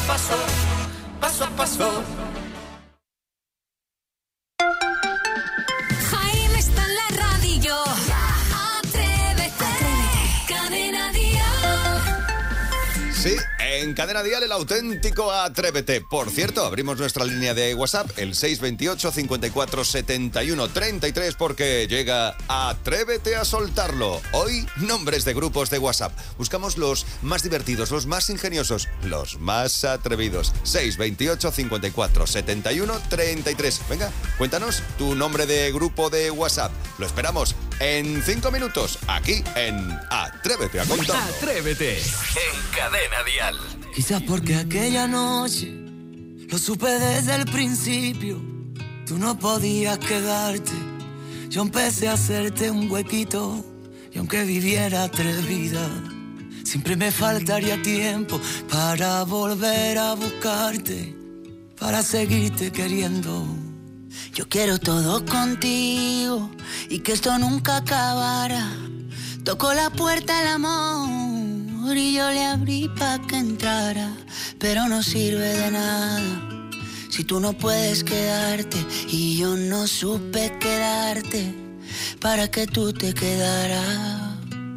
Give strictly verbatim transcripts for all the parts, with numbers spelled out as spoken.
paso, paso a paso. Jaime está en la radio. Atrévete, Cadena Dial. Sí, en Cadena Dial el auténtico Atrévete. Por cierto, abrimos nuestra línea de WhatsApp, el seis veintiocho, cincuenta y cuatro, setenta y uno, treinta y tres, porque llega Atrévete a soltarlo. Hoy, nombres de grupos de WhatsApp. Buscamos los más divertidos, los más ingeniosos, los más atrevidos. seis veintiocho, cincuenta y cuatro, setenta y uno, treinta y tres. Venga, cuéntanos tu nombre de grupo de WhatsApp. Lo esperamos en cinco minutos, aquí en Atrévete a contarlo. Atrévete en Cadena Dial. Quizás porque aquella noche lo supe desde el principio. Tú no podías quedarte. Yo empecé a hacerte un huequito. Y aunque viviera tres vidas, siempre me faltaría tiempo para volver a buscarte, para seguirte queriendo. Yo quiero todo contigo y que esto nunca acabara. Tocó la puerta el amor y yo le abrí pa' que entrara, pero no sirve de nada si tú no puedes quedarte y yo no supe quedarte para que tú te quedaras.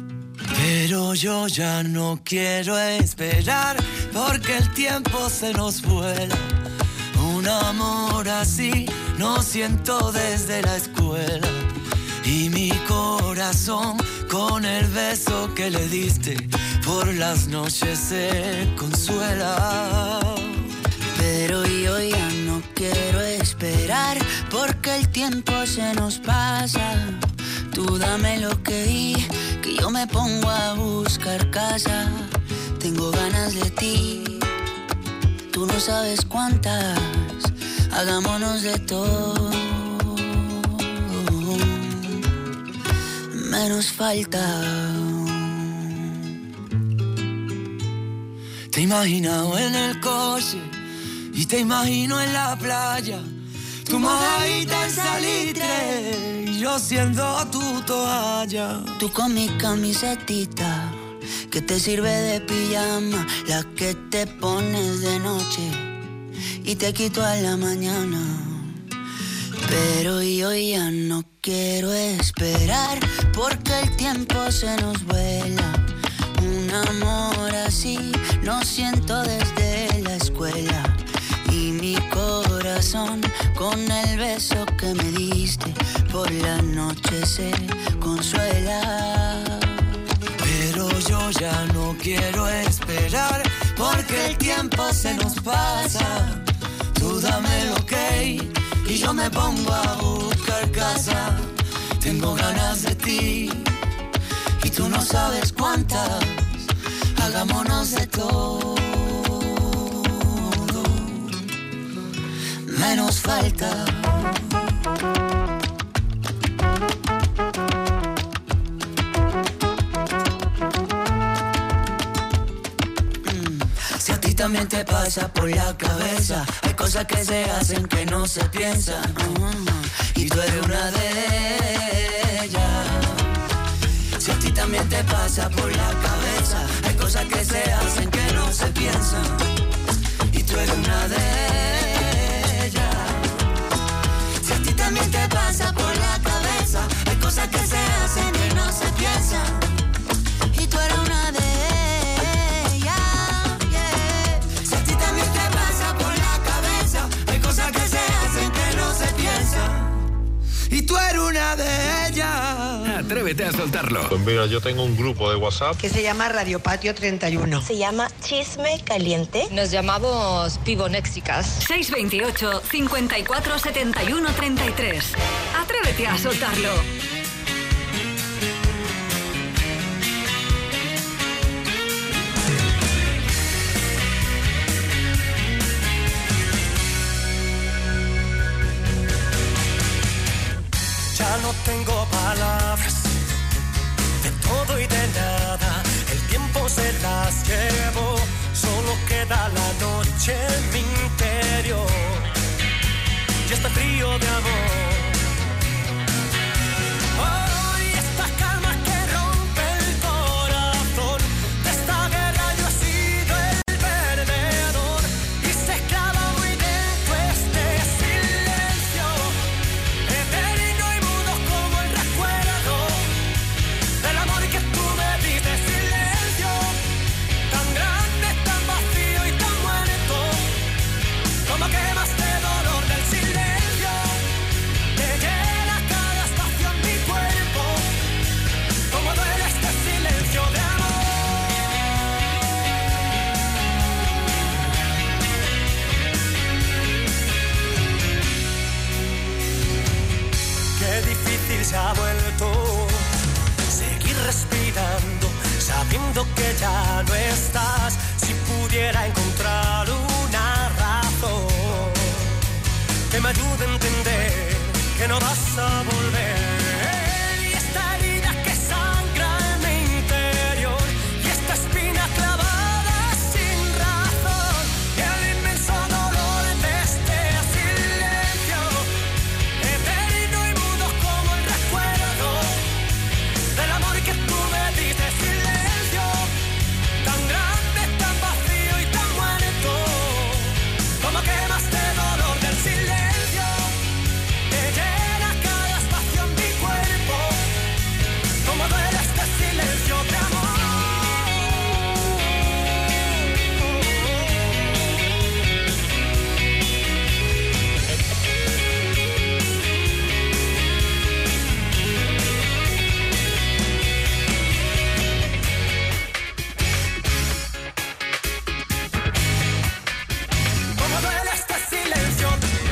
Pero yo ya no quiero esperar porque el tiempo se nos vuela. Un amor así no siento desde la escuela. Y mi corazón con el beso que le diste por las noches se consuela. Pero yo ya no quiero esperar porque el tiempo se nos pasa. Tú dame lo que di, que yo me pongo a buscar casa. Tengo ganas de ti, tú no sabes cuántas. Hagámonos de todo, menos falta. Te he imaginado en el coche y te imagino en la playa. Tu mojadita en salitre y yo siendo tu toalla. Tú con mi camisetita que te sirve de pijama, la que te pones de noche y te quito a la mañana. Pero yo ya no quiero esperar porque el tiempo se nos vuela. Un amor así no siento desde la escuela. Y mi corazón con el beso que me diste por la noche se consuela. Pero yo ya no quiero esperar porque el tiempo se nos pasa. Tú dame el ok y yo me pongo a buscar casa. Tengo ganas de ti y tú no sabes cuántas. Hagámonos de todo, menos falta. Mm. Si a ti también te pasa por la cabeza, hay cosas que se hacen que no se piensan. Uh-huh. Y tú eres una de ellas. Si a ti también te pasa por la cabeza, hay cosas que se hacen que no se piensan. Y tú eres una de ellas. Si a ti también te pasa por la cabeza, hay cosas que se hacen que no se piensan. Y tú eres una de ellas, yeah. Si a ti también te pasa por la cabeza, hay cosas que se hacen que no se piensan. Y tú eres una de ellas. Atrévete a soltarlo. Pues mira, yo tengo un grupo de WhatsApp que se llama Radio Patio treinta y uno. Se llama Chisme Caliente. Nos llamamos Pibonéxicas. seis veintiocho, cincuenta y cuatro, setenta y uno, treinta y tres. Atrévete a soltarlo. Ya no tengo palabras de todo y de nada. El tiempo se las llevó. Solo queda la noche en mi interior y este frío de amor. Hoy esta calma que rompe el corazón. De esta guerra yo he sido el perdedor. ya no estás. Si pudiera encontrar una razón que me ayude a entender que no vas a volver. Y esta herida que sangra en mi interior, y esta espina clavada sin razón, y el inmenso dolor de este silencio, eterno y mudo como el recuerdo del amor que tú me diste. Silencio tan grande, tan vacío y tan muerto, como quemaste dolor del silencio que llena cada espacio en mi cuerpo. Como duele este silencio de amor. Como duele este silencio.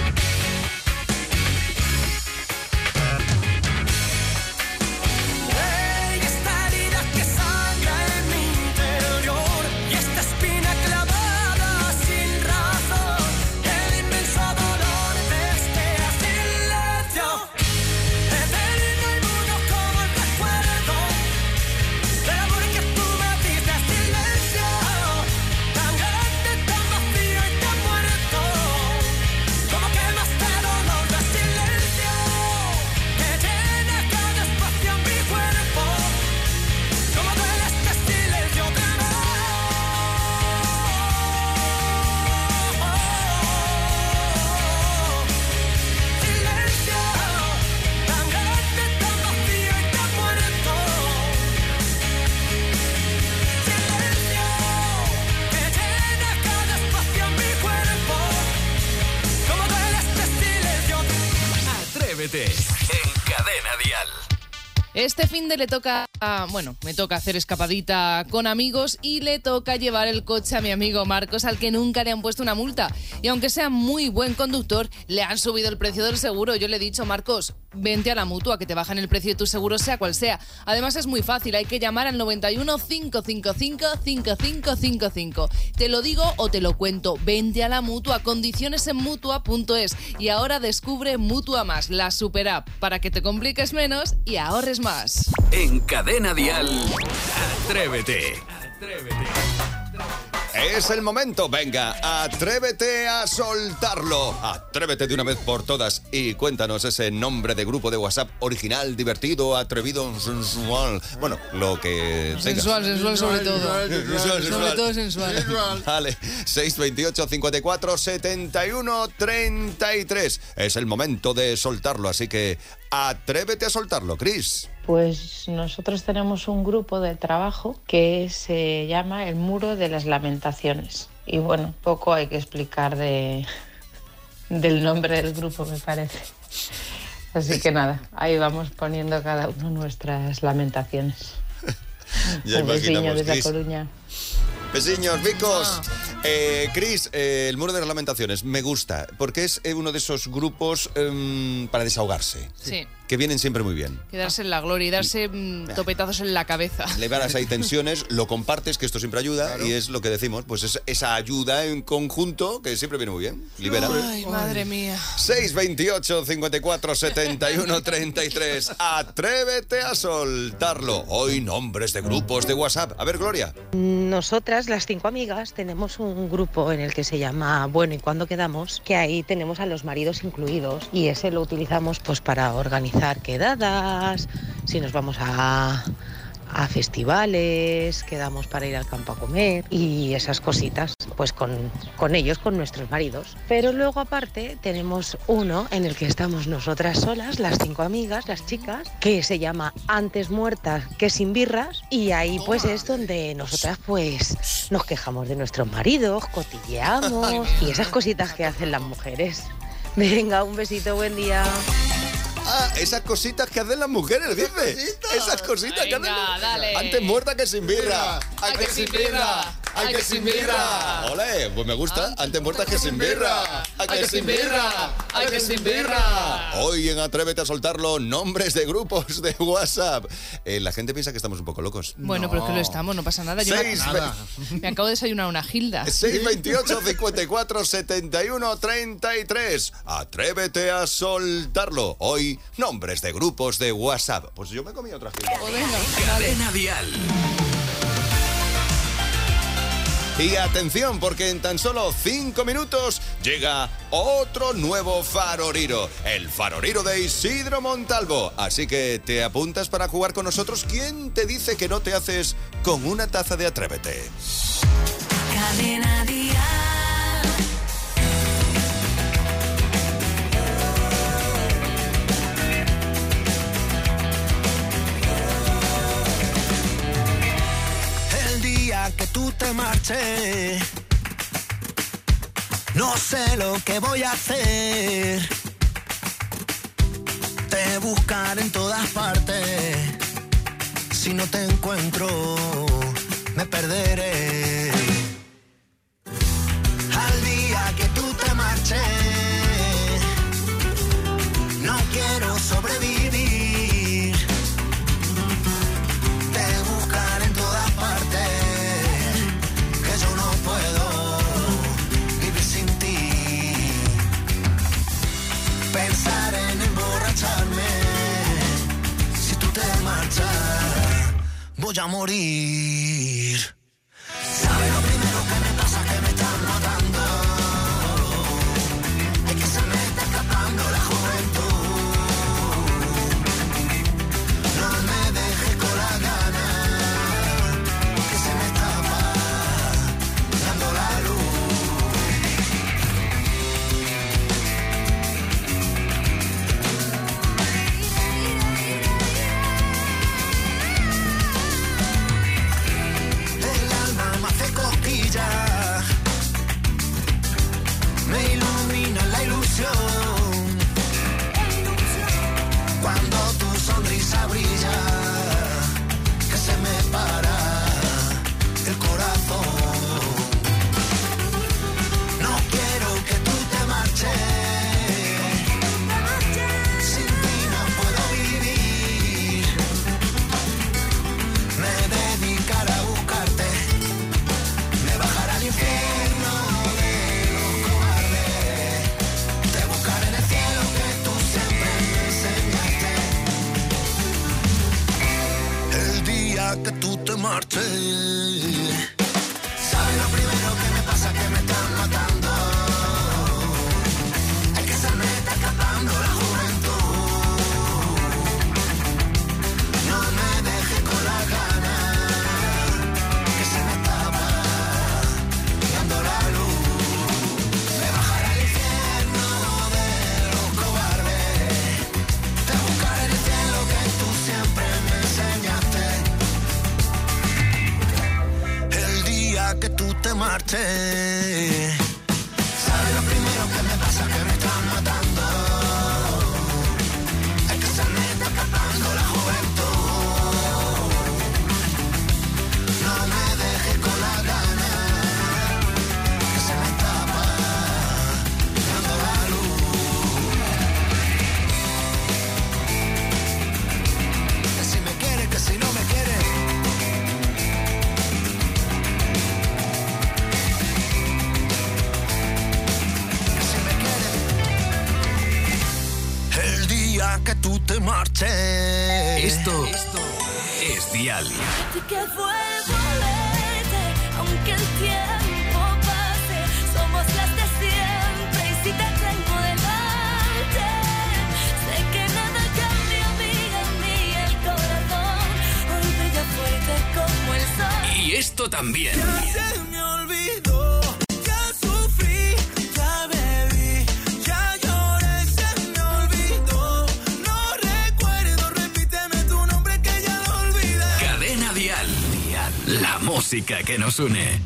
Ey, esta herida que sangra en mi interior, y esta espina clavada sin razón, el inmenso dolor de este silencio, eterno y mudo como el recuerdo del amor que tú me diste. Silencio tan grande, tan vacío y tan muerto, como quemaste dolor de silencio que llena cada espacio en mi cuerpo. Como duele este silencio de amor. Silencio tan grande, tan vacío y tan muerto. Silencio que llena cada espacio en mi cuerpo. Como duele este silencio. Atrévete en Cadena Dial. Este fin de le toca, a- bueno, me toca hacer escapadita con amigos y le toca llevar el coche a mi amigo Marcos, al que nunca le han puesto una multa. Y aunque sea muy buen conductor, le han subido el precio del seguro. Yo le he dicho, Marcos, vente a la Mutua, que te bajan el precio de tu seguro sea cual sea. Además es muy fácil, hay que llamar al noventa y uno, cinco cinco cinco, cinco cinco cinco cinco. Te lo digo o te lo cuento, vente a la Mutua, condiciones en mutua punto es. Y ahora descubre Mutua Más, la super app, para que te compliques menos y ahorres más. En Cadena Dial, Atrévete. Es el momento, venga, atrévete a soltarlo. Atrévete de una vez por todas y cuéntanos ese nombre de grupo de WhatsApp original, divertido, atrevido, sensual. Bueno, lo que tengas. Sensual, sensual sobre todo. Sensual, Sobre sensual. todo sensual. Vale, seis veintiocho, cincuenta y cuatro, setenta y uno, treinta y tres. Es el momento de soltarlo, así que atrévete a soltarlo, Chris. Pues nosotros tenemos un grupo de trabajo que se llama El Muro de las Lamentaciones. Y bueno, poco hay que explicar de, del nombre del grupo, me parece. Así que nada, ahí vamos poniendo cada uno nuestras lamentaciones. Ya Un besiño imaginamos, desde Chris. A Coruña. Besiños, Vicos. Eh, Chris, eh, el Muro de las Lamentaciones, me gusta, porque es eh, uno de esos grupos em, para desahogarse, Sí. que vienen siempre muy bien. Quedarse en la gloria y darse mm, topetazos en la cabeza. Liberas ahí tensiones, lo compartes, que esto siempre ayuda, y es lo que decimos, pues es esa ayuda en conjunto que siempre viene muy bien. Libera. Ay, madre mía. seis veintiocho, cincuenta y cuatro, setenta y uno, treinta y tres. Atrévete a soltarlo. Hoy nombres de grupos de WhatsApp. A ver, Gloria. Nosotras, las cinco amigas, tenemos un grupo en el que se llama Bueno y Cuando Quedamos, que ahí tenemos a los maridos incluidos y ese lo utilizamos pues para organizar quedadas, si nos vamos a, a festivales, quedamos para ir al campo a comer y esas cositas, pues con, con ellos, con nuestros maridos. Pero luego aparte tenemos uno en el que estamos nosotras solas, las cinco amigas, las chicas, que se llama Antes Muertas que Sin Birras, y ahí pues es donde nosotras pues nos quejamos de nuestros maridos, cotilleamos y esas cositas que hacen las mujeres. Venga, un besito, buen día. Ah, esas cositas que hacen las mujeres, dice. Esas cositas que hacen Venga, las... dale. Antes muerta que sin birra. A que sin birra. ¡Ay, que sin birra! ¡Ole! Pues me gusta. Antes muertas que sin birra. ¡Ay, que sin birra! ¡Ay, que sin birra! Hoy en Atrévete a soltarlo, nombres de grupos de WhatsApp. Eh, la gente piensa que estamos un poco locos. Bueno, no. pero es que lo estamos, no pasa nada. Yo Seis, me, nada. me acabo de desayunar una Gilda. seis veintiocho, cincuenta y cuatro, setenta y uno, treinta y tres. Atrévete a soltarlo. Hoy, nombres de grupos de WhatsApp. Pues yo me comí otra Gilda. Oh, venga, Cadena Dial. Y atención, porque en tan solo cinco minutos llega otro nuevo Faroriro, el Faroriro de Isidro Montalvo. Así que te apuntas para jugar con nosotros. ¿Quién te dice que no te haces con una taza de Atrévete? Cadena Dial. Que tú te marches, no sé lo que voy a hacer. Te buscaré en todas partes. Si no te encuentro, me perderé. Al día que tú te marches, no quiero sobrevivir. Te buscaré en todas partes. Pensar en emborracharme. Si tú te marchas, voy a morir. ¿Sabes lo primero que me pasa? Que me están matando. Es que se me está escapando la juventud. No me dejes con la gana, que se me escapa dando la luz. Me ilumina la ilusión cuando tu sonrisa brilla, que se me para el corazón. No quiero que tú te marches, sin ti no puedo vivir. Me dedicaré a buscarte, me bajaré al infierno de los cobardes. Te buscaré en el cielo que tú siempre me enseñaste. El día que tú te marches, ¿sabes lo primero que me pasa? Que me están matando. Es que se me está escapando la juventud. No me dejes con la gana, que se me escapa dando la luz. Me bajaré al infierno de los cobardes. Te buscaré en el cielo que tú siempre me enseñaste. El día que tú te marches, ¿sabes lo primero que me pasa? Que me están matando. Es que se me está escapando la juventud. No me dejes con la gana, que se me escapa dando la luz. Que si me quieres, que si no me quieres. Que si me quieres. El día que tú te marches. Esto, esto es Dial. Que vuelvo a verte, aunque el tiempo pase, somos las de siempre. Y si te tengo delante, sé que nada cambia, amiga mía, el corazón hoy brilla fuerte como el sol. Y esto también. Ya se me olvidó, ya sufrí, ya bebí, ya lloré, se me olvidó. No recuerdo, repíteme tu nombre que ya lo olvidé. Cadena Dial. La música que nos une.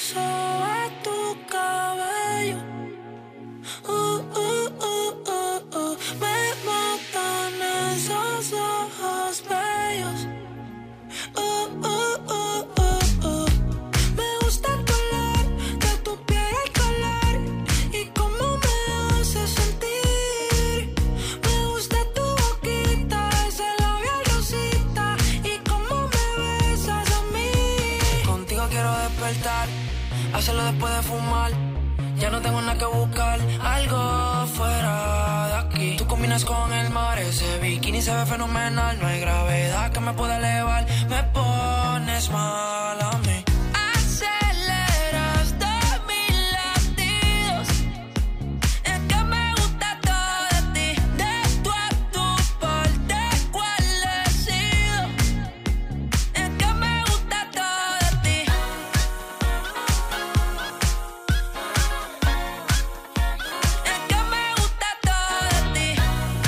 beso a tu cabello. Uh, uh, uh, uh, uh. Me matan esos ojos bellos. Uh, uh, uh, uh, uh. Me gusta el color de tu piel, el color y cómo me hace sentir. Me gusta tu boquita, ese labial rosita y cómo me besas a mí. Contigo quiero despertar, hacerlo después de fumar. Ya no tengo nada que buscar, algo fuera de aquí. Tú combinas con el mar, ese bikini se ve fenomenal. No hay gravedad que me pueda elevar, me pones mal a mí. Aceleras todos mis latidos. Es que me gusta todo de ti, de tu a tu parte, cuál he sido. Es que me gusta todo de ti. Es que me gusta todo de ti.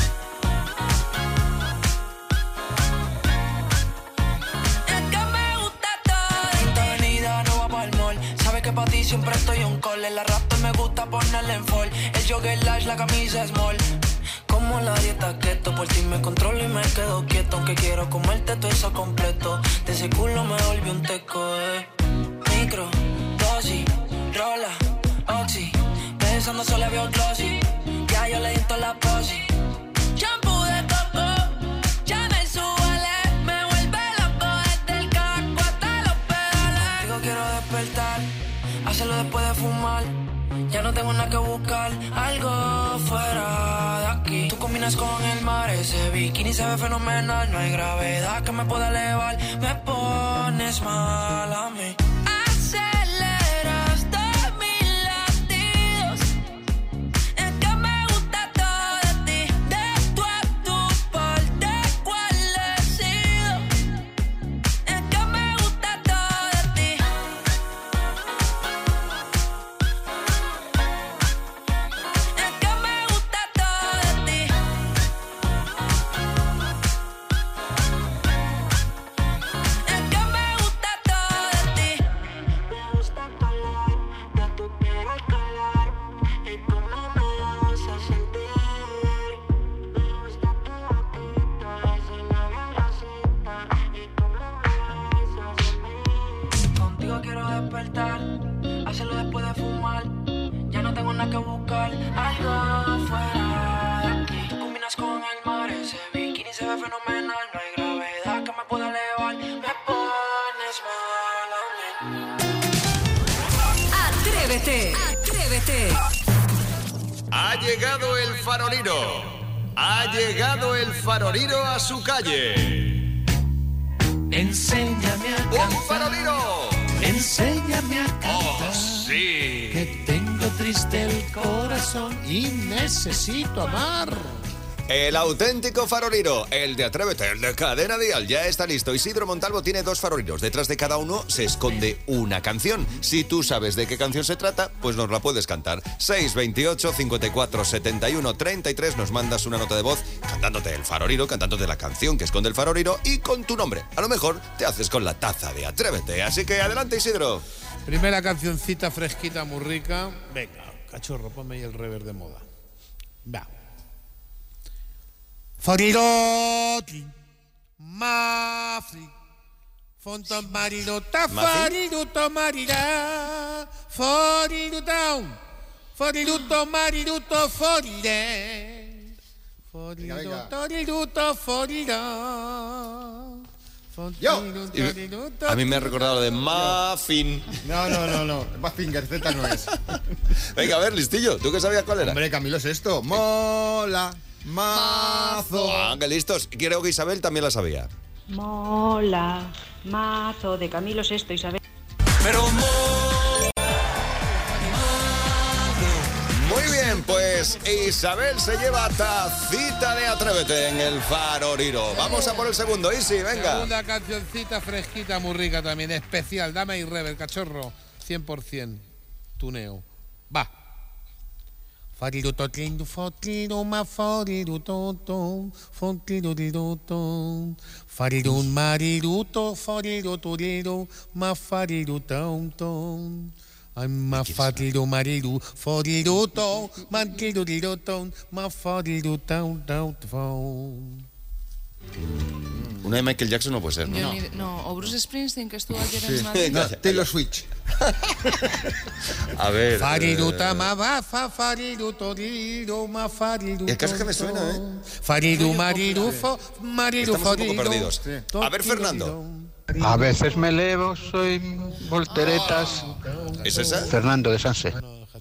Es que me gusta todo de ti. Quinta Avenida, no va pa'l mall. Sabes que pa' ti siempre estoy on call. En la raptor me gusta ponerle en fall. El jogger large, la camisa small. Como la dieta keto, por ti me controlo y me quedo quieto. Aunque quiero comerte todo eso completo. De ese culo me volví un teco, eh. Micro, dosis, rola, oxi. Pensando solo veo glossy. Ya yo le di toda la posi. Shampoo de coco, Chanel Suele, me vuelve loco desde el casco hasta los pedales. Digo quiero despertar, hacerlo después de fumar. Ya no tengo nada que buscar, algo fuera de aquí. Tú combinas con el mar, ese bikini se ve fenomenal. No hay gravedad que me pueda elevar, me pones mal a mí. Aceleras todos mis latidos. Es que me gusta todo de ti, de tu a tu parte, cuál he sido. Es que me gusta todo de ti. Es que me gusta todo de ti. Es que me gusta todo de ti. Me gusta el color de tu piel, el color y cómo me hace sentir. Me gusta tu boquita, ese labial rosita y cómo me besas a mí. Contigo quiero despertar, hacerlo después de fumar. Ya no tengo nada que buscar, algo fuera de aquí. Tú combinas con el mar, ese bikini se ve fenomenal. No hay gravedad que me pueda elevar, me pones mal a mí. Atrévete, atrévete. Ha llegado el farolino. Ha llegado el farolino a su calle. Enséñame a ¡Un cantar, farolino! enséñame a cantar. ¡Oh, sí! Que tengo triste el corazón y necesito amar. El auténtico farolino, el de Atrévete, el de Cadena Dial, ya está listo. Isidro Montalvo tiene dos farolinos. Detrás de cada uno se esconde una canción. Si tú sabes de qué canción se trata, pues nos la puedes cantar. seis veintiocho, cincuenta y cuatro, setenta y uno, treinta y tres. Nos mandas una nota de voz cantándote el farolino, cantándote la canción que esconde el farolino y con tu nombre. A lo mejor te haces con la taza de Atrévete. Así que adelante, Isidro. Primera cancioncita fresquita, muy rica. Venga, cachorro, ponme ahí el rever de moda. Va. Fariroti, mafri, fonton marirota, fariruto marira, fariruto, fariruto mariruto, forire, fariruto, fariruto, forira. Yo. A mí me ha recordado lo de Muffin. No, no, no, no. Muffin Garceta no es. Venga, a ver, listillo. ¿Tú qué sabías cuál era? Hombre, Camilo es esto. Mola, mazo. Ah, qué listos. Creo que Isabel también la sabía. Mola, mazo de Camilo Sesto, Isabel. Pero muy bien, pues Isabel se lleva tacita de Atrévete en el farolino. Vamos a por el segundo, Isi, venga. Segunda cancioncita fresquita, muy rica también, especial. Dame ahí rever, cachorro. cien por ciento. Tuneo. Va. Fariruto, tlindo, fotiro, ma fariruto, fotiro, farirun, mariruto, fariruto, ma fariruto, I'm a fariru mariru foriruto, mantiruriroton, ma fariru down down down. Una de Michael Jackson no puede ser, ¿no? Yo ni- no, o Bruce Springsteen, que estuvo ayer en Sí. Madrid. No, Taylor Switch. A ver. Fariruta eh, ma va fa fariru toriru ma fariru. El caso es que me suena, ¿eh? Fariru mariru fo mariru Estamos un poco foriru. perdidos. A ver, Fernando. A veces me elevo, soy volteretas. ¿Es esa? Fernando de Sanse.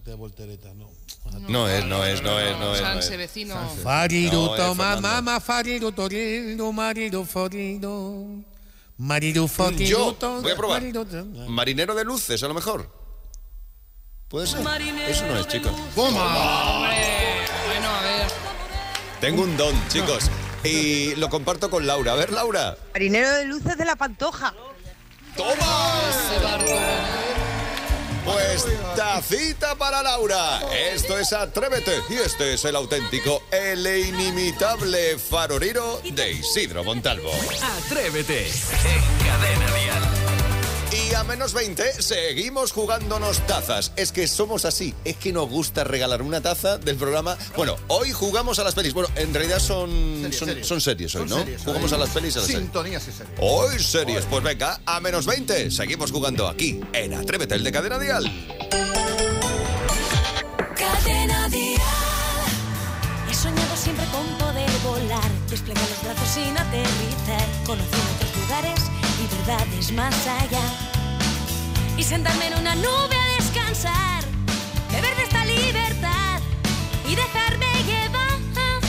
No es, no es, no es, no es. no Sanse, es. vecino. Fariru No, es toma Fernando. mama fariru toriru mariru foriru. Mariru foriru. Yo to- voy a probar. mariru to- Marinero de luces, a lo mejor. ¿Puede ser? Eso no es, chicos. Hombre, bueno, a ver. Tengo un don, chicos. Y lo comparto con Laura. A ver, Laura. Marinero de luces de la Pantoja. ¡Toma! Ese barco. Pues tacita para Laura. Esto es Atrévete. Y este es el auténtico, el inimitable faroriro de Isidro Montalvo. Atrévete en Cadena Dial. Y a menos veinte seguimos jugándonos tazas. Es que somos así. Es que nos gusta regalar una taza del programa. Bueno, hoy jugamos a las pelis. Bueno, en realidad son Series, son, series. son series hoy, Son ¿no? series, Jugamos hoy. a las pelis y a las series. Sintonías y series. Hoy series. Pues venga, a menos veinte seguimos jugando aquí en Atrévete, el de Cadena Dial. Cadena Dial. He soñado siempre con poder volar, desplegar los brazos sin aterrizar, conocer otros lugares y verdades más allá. Y sentarme en una nube a descansar, beber de esta libertad y dejarme llevar.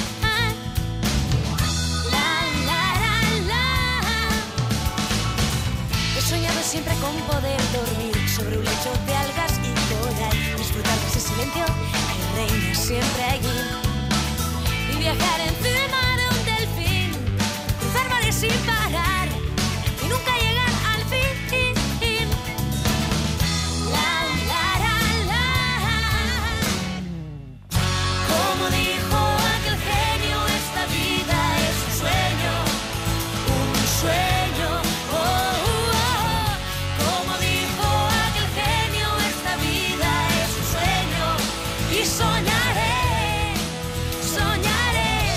La, la, la, la. He soñado siempre con poder dormir sobre un lecho de algas y coral, disfrutar de ese silencio que reina siempre allí y viajar encima de un delfín, cruzar mares sin parar y nunca llegar al fin. La, la, la, la. Como dijo aquel genio, esta vida es un sueño, un sueño. Oh, oh, oh. Como dijo aquel genio, esta vida es un sueño y soñaré, soñaré.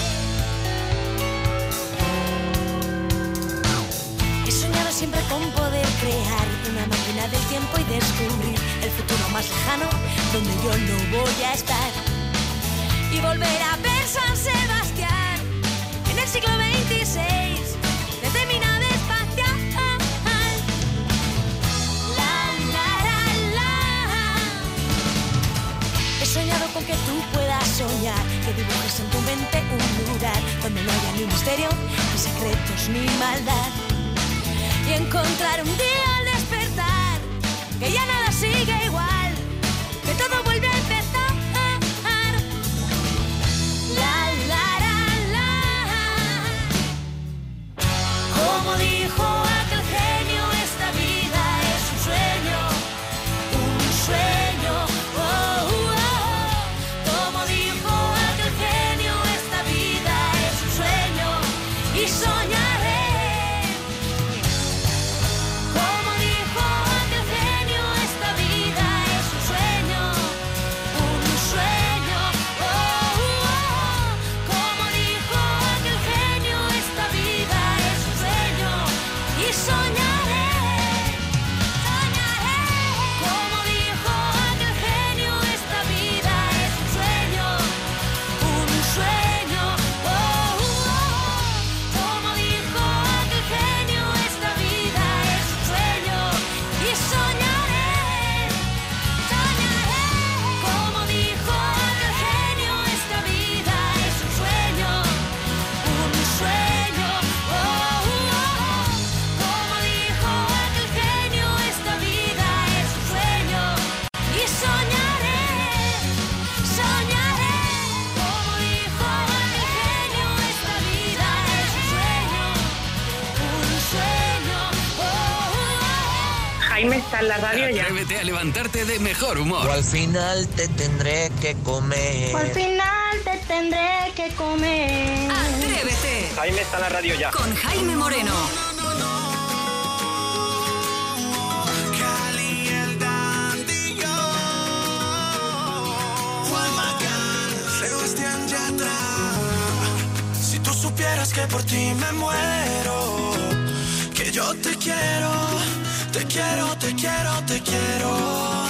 He soñado siempre con poder crear una máquina del tiempo y descubrir el futuro más lejano donde yo no voy a estar y volver a ver San Sebastián en el siglo veintiséis desde mi nave espacial. La, la, la, la. He soñado con que tú puedas soñar, que dibujes en tu mente un lugar donde no haya ni misterio, ni secretos, ni maldad. Y encontrar un día al despertar que ya nada sigue igual, que todo vuelve a empezar. La, la, la, la. Como dijo aquel genio, esta vida es un sueño, un sueño. Oh, oh, oh. Como dijo aquel genio, esta vida es un sueño y soñaré. Como dijo aquel genio, esta vida es un sueño, un sueño. Oh, oh, oh. Como dijo aquel genio, esta vida es un sueño y soñaré, soñaré. Como dijo aquel genio, esta vida es un sueño, un sueño. Oh, oh, oh. Como dijo aquel genio, esta vida es un sueño y soñaré, soñaré. Como dijo aquel genio, esta vida es un sueño, un sueño. Oh, oh, oh. Como dijo aquel genio, esta vida es un sueño y soñaré, soñaré. Como dijo aquel genio, esta vida es un sueño, un sueño. Oh, oh, oh. Jaime está en la radio ya. Atrévete a levantarte de mejor humor. O al final te tendré que comer. Al final te tendré que comer. Atrévete. Jaime está en la radio ya. Con Jaime Moreno. atrás. Si tú supieras que por ti me muero, que yo te quiero, te quiero, te quiero, te quiero.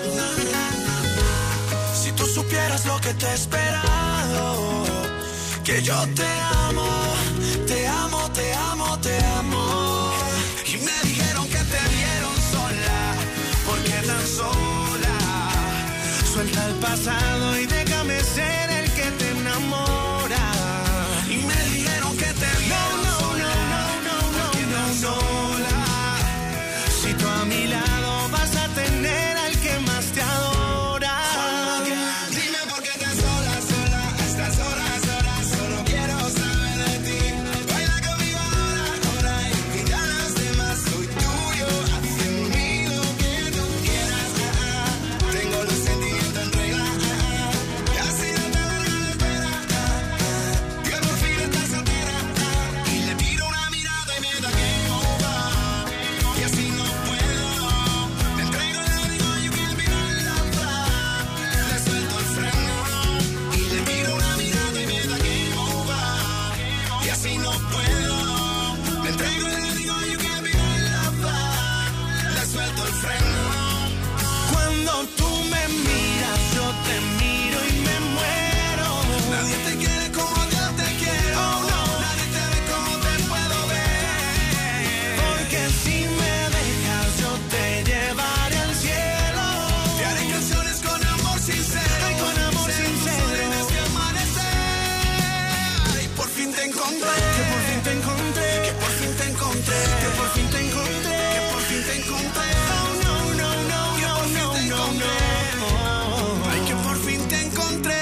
Si tú supieras lo que te he esperado, que yo te amo, te amo, te amo, te amo. Y me dijeron que te vieron sola, porque tan sola. Suelta el pasado y déjame ser el que te enamora. Y me dijeron que te vieron no, no, sola, no, no, no, porque no, tan no. sola. Si tú a mi lado vas a tener al que más te adora. Dime por qué estás sola, sola, estás sola, sola. Solo quiero saber de ti. Baila conmigo ahora, ahora. Y olvida las demás. Soy tuyo, haz en mí lo que tú quieras. Ah, ah. Tengo los sentimientos en regla. Ah, ah. Y así no te van a la espera. Ah, ah. Que por fin estás soltera. Ah. Y le tiro una mirada y me da game over. Y así no puedo. Te entrego, le digo, you can be my lover. Le suelto el freno. Y le tiro una mirada y me da game over. Y así no puedo. Le entrego, le digo, you can be my lover. Le suelto el freno. Cuando tú me miras, yo te miro y me muero. Nadie te quiere como yo te quiero. Oh, no. Nadie te ve como te puedo ver. Porque si me dejas, yo te llevaré al cielo. Te haré canciones con amor sincero. Ay, con amor sincero. En este amanecer. Y por fin te encontré. Que por fin te encontré. Que por fin te encontré. Que por fin te encontré. Que por fin te encontré. Oh, no, no, no, no, no, no, no. Ay, que por fin te encontré.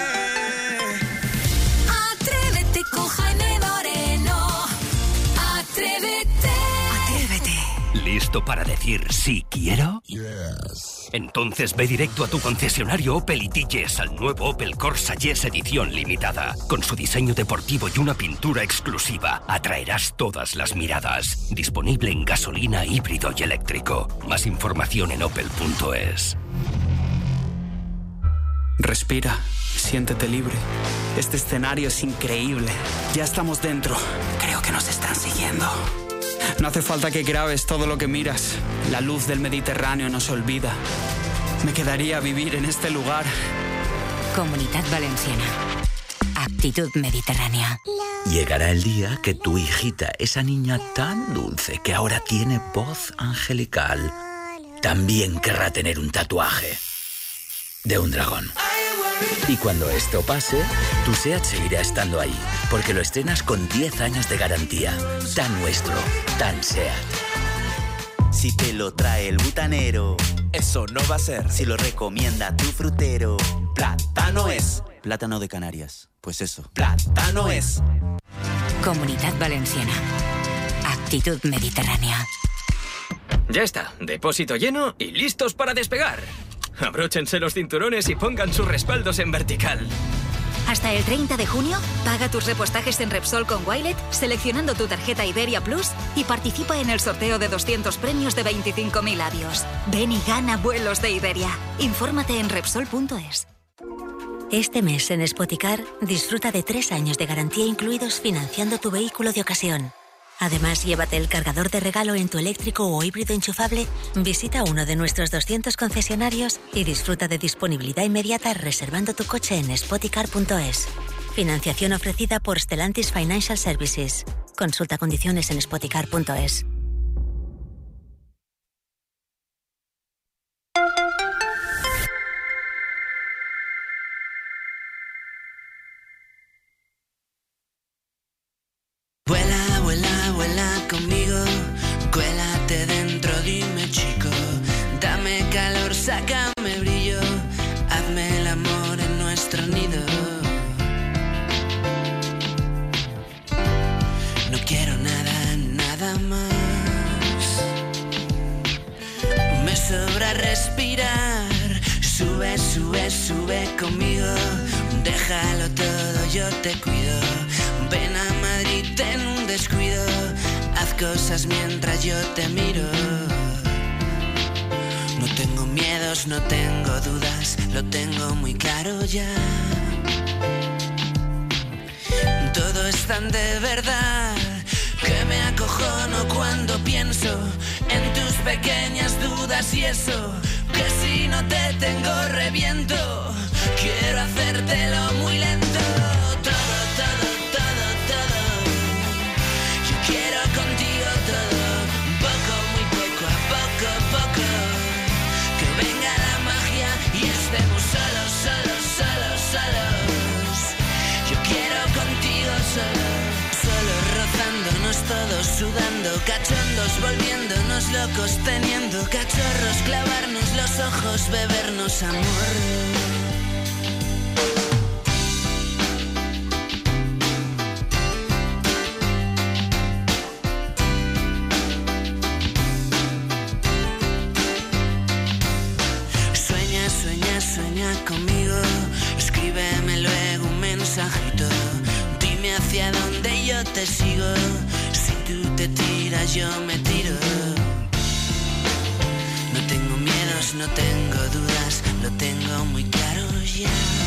Atrévete con Jaime Moreno. Atrévete. Atrévete. ¿Listo para decir sí quiero? Entonces ve directo a tu concesionario Opel y di yes al nuevo Opel Corsa Yes edición limitada. Con su diseño deportivo y una pintura exclusiva, atraerás todas las miradas. Disponible en gasolina, híbrido y eléctrico. Más información en opel punto es. Respira, siéntete libre. Este escenario es increíble. Ya estamos dentro. Creo que nos están siguiendo. No hace falta que grabes todo lo que miras. La luz del Mediterráneo nos olvida. Me quedaría a vivir en este lugar. Comunidad Valenciana. Actitud mediterránea. Llegará el día que tu hijita, esa niña tan dulce que ahora tiene voz angelical, también querrá tener un tatuaje de un dragón. Y cuando esto pase, tu SEAT seguirá estando ahí, porque lo estrenas con diez años de garantía. Tan nuestro, tan SEAT. Si te lo trae el butanero, eso no va a ser. Si lo recomienda tu frutero, plátano es. Plátano de Canarias, pues eso, plátano es. Comunidad Valenciana. Actitud mediterránea. Ya está, depósito lleno y listos para despegar. Abróchense los cinturones y pongan sus respaldos en vertical. Hasta el treinta de junio, paga tus repostajes en Repsol con Wilet, seleccionando tu tarjeta Iberia Plus y participa en el sorteo de doscientos premios de veinticinco mil avios. Ven y gana vuelos de Iberia. Infórmate en Repsol punto es. Este mes en Spoticar, disfruta de tres años de garantía incluidos financiando tu vehículo de ocasión. Además, llévate el cargador de regalo en tu eléctrico o híbrido enchufable, visita uno de nuestros doscientos concesionarios y disfruta de disponibilidad inmediata reservando tu coche en spoticar punto es. Financiación ofrecida por Stellantis Financial Services. Consulta condiciones en spoticar punto es. Vuela, vuela, vuela conmigo, cuélate dentro, dime chico, dame calor, sácame brillo, hazme el amor en nuestro nido. No quiero nada, nada más, me sobra respirar, sube, sube, sube conmigo, déjalo todo, yo te cuido. Ven a Madrid en un descuido, haz cosas mientras yo te miro. No tengo miedos, no tengo dudas, lo tengo muy claro ya. Todo es tan de verdad que me acojono cuando pienso en tus pequeñas dudas y eso, que si no te tengo reviento. Quiero hacértelo muy lento. Todo, todo, todo, todo. Yo quiero contigo todo. Poco, muy poco, a poco, poco. Que venga la magia y estemos solos, solos, solos, solos. Yo quiero contigo solo. Solo rozándonos todos, sudando, cachondos, volviéndonos locos, teniendo cachorros, clavarnos los ojos, bebernos amor. Sueña, sueña, sueña conmigo, escríbeme luego un mensajito. Dime hacia dónde yo te sigo. Si tú te tiras, yo me tiro. No tengo miedos, no tengo dudas, lo tengo muy claro ya.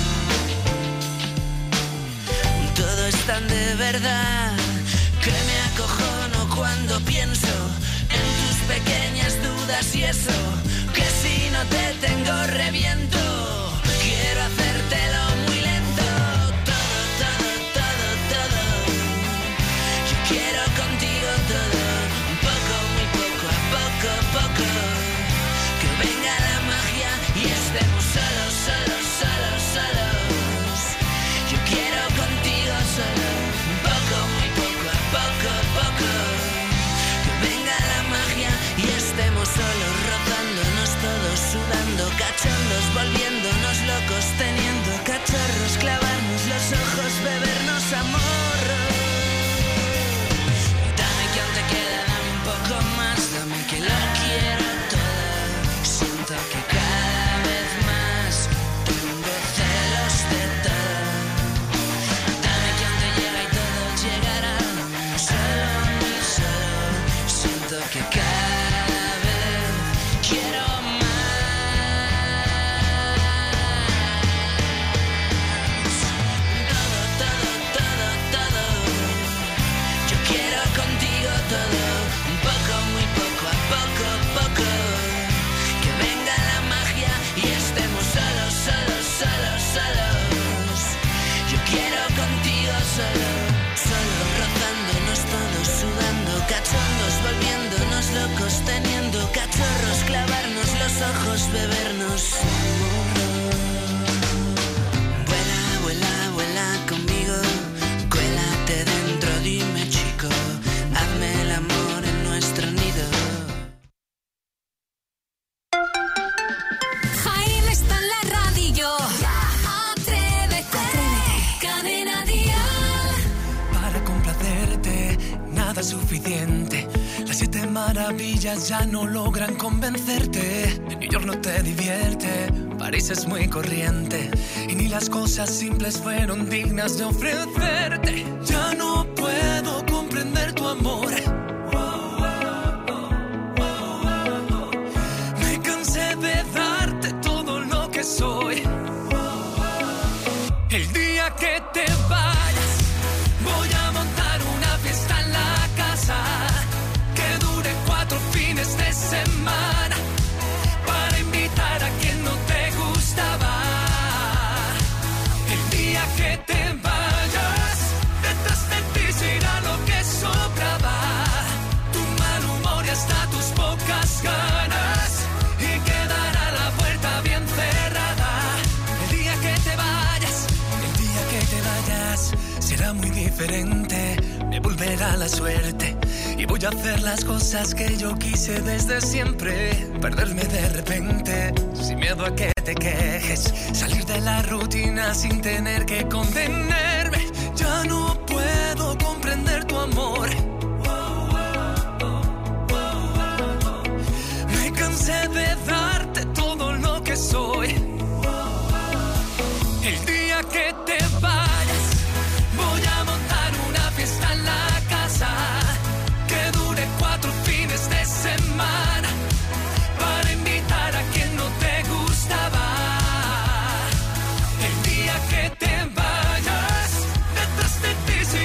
Todo es tan de verdad que me acojono cuando pienso en tus pequeñas dudas y eso, que si no te tengo reviento. Quiero hacértelo muy lento. Todo, todo, todo, todo. Yo quiero contigo todo. Un poco, muy poco, a poco, poco. Que venga la magia y estemos solos, solos, solos, solos. Yo quiero contigo solo. Un poco, muy poco, a poco, poco. Que venga la magia y estemos solos, rozándonos todos, sudando, cachondos, volviéndonos locos, teniendo cachorros, clavarnos los ojos, bebernos amor. Dame que aún te queda, dame un poco más, dame que lo quiero todo. Siento que cada vez más tengo celos de todo. Dame que aún te llega y todo llegará, solo a mí, solo. Siento que cada vez quiero más. Todo, todo, todo, todo. Yo quiero contigo todo. Un poco, muy poco, a poco, poco. Que venga la magia y estemos solos, solos, solos, solos. Yo quiero contigo solo. Solo rozándonos todos, sudando, cachondos, volviéndonos locos, teniendo cachorros, clavarnos los ojos, bebernos amor. Vuela, vuela, vuela conmigo, cuélate dentro, dime chico, hazme el amor en nuestro nido. Jaime está en la radio. Atrévete. Cadena Dial. Para complacerte, nada es suficiente. Las siete maravillas ya no logran convencerte. New York no te divierte, París es muy corriente. Y ni las cosas simples fueron dignas de ofrecerte. Ya no puedo comprender tu amor. Me cansé de darte todo lo que soy. El día que te vayas, voy a montar una fiesta en la casa que dure cuatro fines de semana para invitar a quien no te gustaba. El día que te vayas, detrás de ti se irá lo que sobraba. Tu mal humor y hasta tus pocas ganas, y quedará la puerta bien cerrada. El día que te vayas, el día que te vayas, será muy diferente. Me volverá la suerte y voy a hacer las cosas que yo quise desde siempre. Perderme de repente, sin miedo a que te quejes. Salir de la rutina sin tener que contenerme. Ya no puedo comprender tu amor. Me cansé de darte todo lo que soy. El día que te vayas, voy a montar una fiesta en la casa que dure cuatro fines de semana para invitar a quien no te gustaba. El día que te vayas, detrás de ti se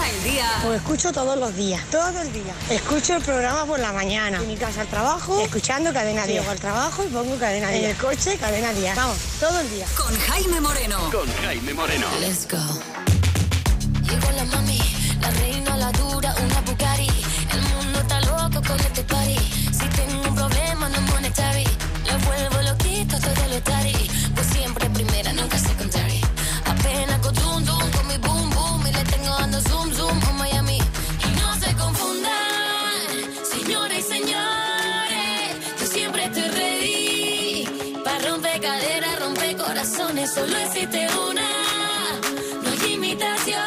el día. Pues escucho todos los días, todo el día. Escucho el programa por la mañana. En mi casa al trabajo, escuchando Cadena Día. Llego al trabajo y pongo Cadena Día. En el coche, Cadena Día. Vamos, todo el día. Con Jaime Moreno. Con Jaime Moreno. Let's go. Llegó la mami, la reina, la dura, una Bugatti. El mundo está loco con este party. Si tengo un problema no monetary, le vuelvo loquito todo lo tari. Pues siempre primera, nunca secondary. Apenas con zoom zoom, con mi boom boom. Y le tengo dando zoom zoom con Miami. Y no se confundan, señores y señores, yo siempre estoy ready. Para romper caderas, romper corazones, solo existe una. No hay imitaciones.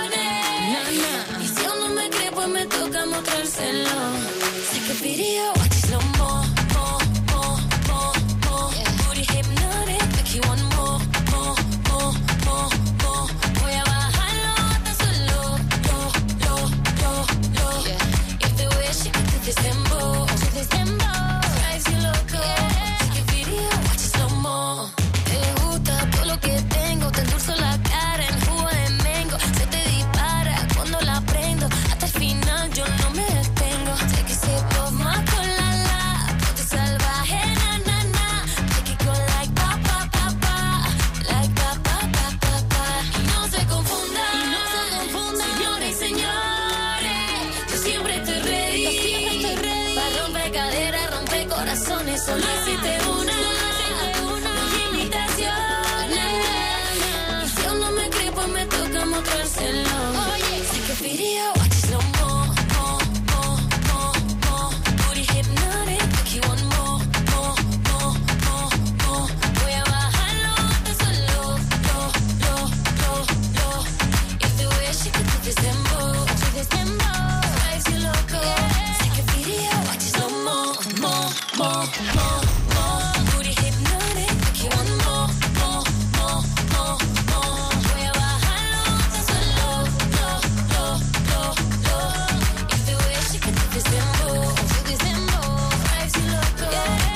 Y si aún no me cree, pues me toca mostrárselo. Sé que video, watch it slow mo, mo, mo, mo, mo. Booty hypnotic, make you want more, more, more, more, more. Voy a bajarlo hasta solo, lo, lo, lo, lo. If the way she can do this dembow, do this dembow, drives you loco. Sé que video, watch it slow mo. Te gusta todo lo que tengo, te endulzo la cara en jugo de mango. Se te dispara cuando la prendo, hasta el final yo no me detengo. Take a sip of my colada, ponte salvaje, na, na, na. Make it go like pa, pa, pa, pa, like pa, pa, pa, pa, pa. Y no se confundan, y no se confundan, señores y señores, yo siempre estoy ready, yo siempre estoy ready. Para romper caderas, romper corazones, solo existe una. No hay imitaciones. Y si aún no me cree, pues me toca mostrárselo. Sé que video, watch it slow mo, mo, mo, mo, mo. Booty hypnotic, make you want more, more, more, more, more. Voy a bajarlo hasta solo, lo, lo, lo, lo. If the way she can do this dembow, do this dembow, drives you loco. Sé que video, watch it slow mo, mo, mo, mo, mo. Booty hypnotic, make you want more, more, more, more, more. Voy a bajarlo hasta solo, lo, lo, lo, lo. If the way she can do this dembow, do this dembow, drives you loco.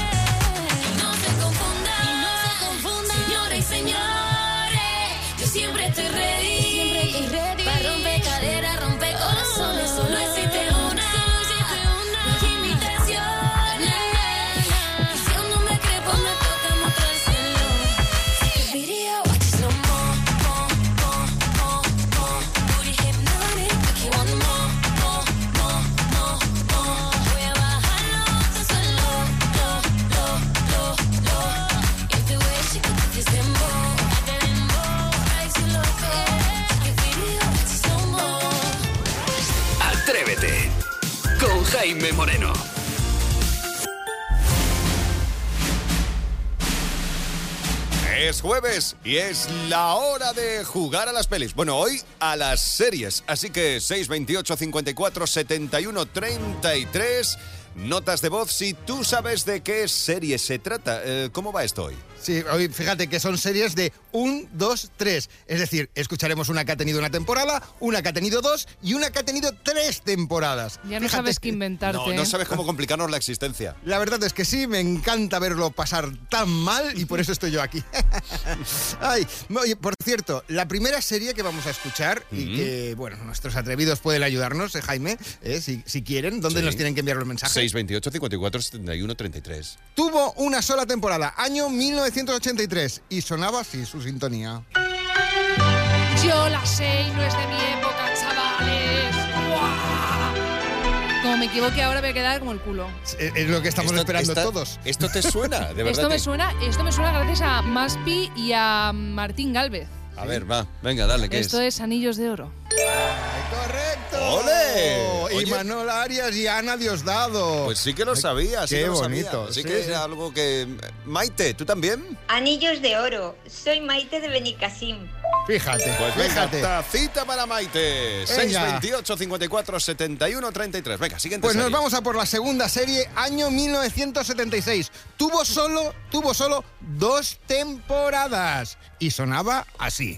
Y no se confundan, y no se confundan, señores y señores, yo siempre estoy ready, siempre estoy ready. Para romper caderas, romper corazones, solo existe una, solo existe una. No hay imitaciones. Y si aún no me cree, pues me toca mostrárselo. Sé que video, watch it slow mo, mo, mo, mo, mo. Booty hypnotic, make you want more, more, more, more, more. Voy a bajarlo hasta solo, lo, lo, lo, lo. If the way she can do this dembow, the dembow, drives you loco. Sé que video, watch it slow mo. Atrévete con Jaime Moreno. Es jueves y es la hora de jugar a las pelis. Bueno, hoy a las series. Así que seis veintiocho, cincuenta y cuatro, setenta y uno, treinta y tres. Notas de voz si tú sabes de qué serie se trata. Eh, ¿Cómo va esto hoy? Sí, hoy fíjate que son series de un, dos, tres. Es decir, escucharemos una que ha tenido una temporada, una que ha tenido dos y una que ha tenido tres temporadas. Ya no Fíjate sabes qué que- inventarte. No, no ¿eh? sabes cómo complicarnos la existencia. La verdad es que sí, me encanta verlo pasar tan mal y por eso estoy yo aquí. Ay, oye, por cierto, la primera serie que vamos a escuchar y que, bueno, nuestros atrevidos pueden ayudarnos, eh, Jaime, eh, si, si quieren, ¿dónde Sí. nos tienen que enviar los mensajes? seis veintiocho, cincuenta y cuatro, setenta y uno, treinta y tres. Tuvo una sola temporada, año mil novecientos ochenta y tres, y sonaba así su sintonía. Yo la sé y no es de mi época, chavales. ¡Buah! Como me equivoque ahora voy a quedar como el culo. Es, es lo que estamos Esto- esperando esta- todos. ¿Esto te suena? De verdad. Esto me que- suena, esto me suena gracias a Maspi y a Martín Gálvez. A ver, va, venga, dale, ¿qué Esto es? es Anillos de Oro. ¡Correcto! ¡Ole! Y Oye. Manuel Arias y Ana Diosdado. Pues sí que lo sabía, sí Qué que lo bonito, sabía. Sí, sí. que es algo que... Maite, ¿tú también? Anillos de Oro. Soy Maite de Benicassim. Fíjate, Pues venga, fíjate. tacita para Maite. seis veintiocho, cincuenta y cuatro, setenta y uno, treinta y tres. Venga, siguiente Pues nos serie. vamos a por la segunda serie, año mil novecientos setenta y seis. Tuvo solo, tuvo solo dos temporadas y sonaba así.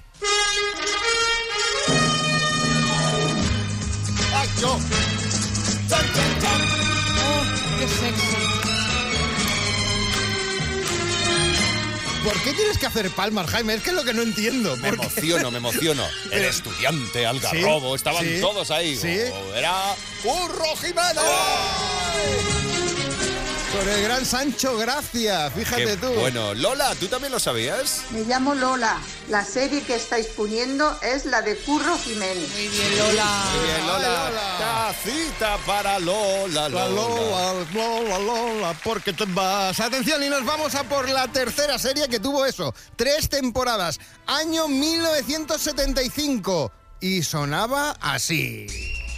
¡Acho! ¡Chan, chan, chan! Oh, qué sexy. ¿Por qué tienes que hacer palmas, Jaime? Es que es lo que no entiendo. Me emociono, me emociono. El estudiante, Algarrobo, ¿Sí? estaban ¿Sí? todos ahí. ¿Sí? Oh, era Curro Jiménez. Con el gran Sancho Gracia, fíjate Qué tú. Bueno, Lola, ¿tú también lo sabías? Me llamo Lola. La serie que estáis poniendo es la de Curro Jiménez. Muy bien, Lola. Muy bien, Lola. Tacita para Lola, La Lola. Lola, Lola, Lola, porque te vas. Atención, y nos vamos a por la tercera serie que tuvo eso. Tres temporadas. Año mil novecientos setenta y cinco. Y sonaba así.